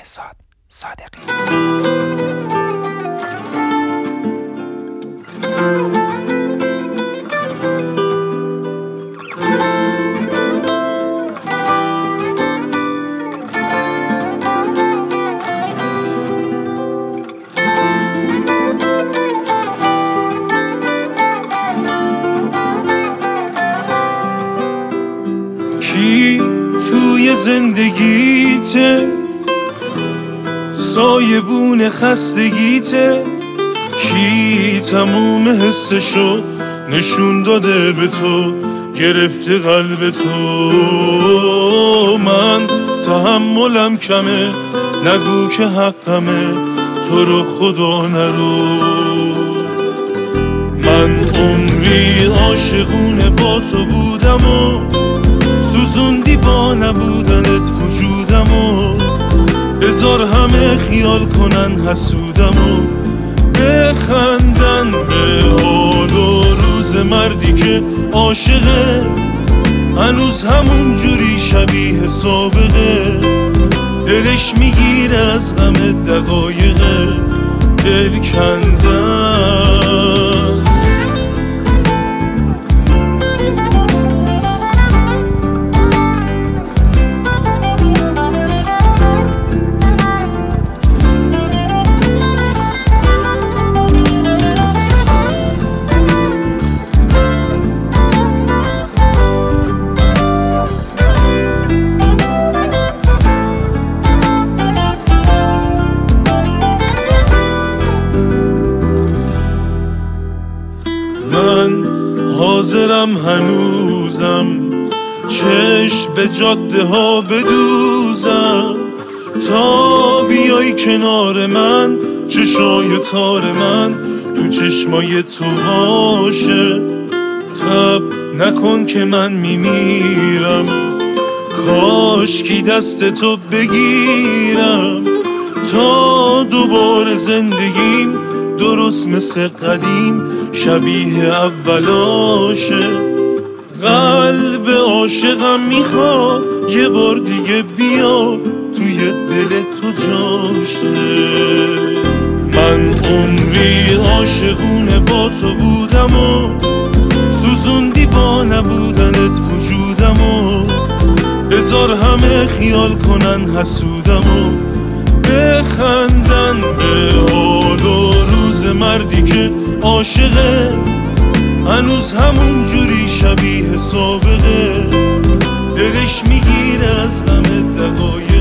بهزاد صادقی. کی توی زندگیته سایبون خستگیته؟ کی تموم حسشو نشون داده به تو، گرفته قلب تو؟ من تحملم کمه، نگو که حقمه، تو رو خدا نرو. من عمری عاشقونه با تو بودم و سوزوندی با نبودنت وجودمو. بذار همه خیال کنن حسودم و بخندن به حال و روز مردی که عاشقه، هنوز همون جوری شبیه سابقه. دلش میگیره از غم دقایقه، دل کندن. من حاضرم هنوزم چشم به جاده ها بدوزم، تا بیای کنار من، چشای تار من تو چشمای تو باشه. تب نکن که من میمیرم، کاش کی دست تو بگیرم، تا دوباره زندگیم درست مثل قدیم شبیه اولاشه. قلب عاشقم میخواد یه بار دیگه بیا توی دل تو جاشه. من عمری عاشقونه با تو بودم و سوزوندی با نبودنت وجودمو. بذار همه خیال کنن حسودمو، بخندن به حال و روز مردی که عاشقه، هنوز همون جوری شبیه سابقه. دلش میگیره از غم دقایق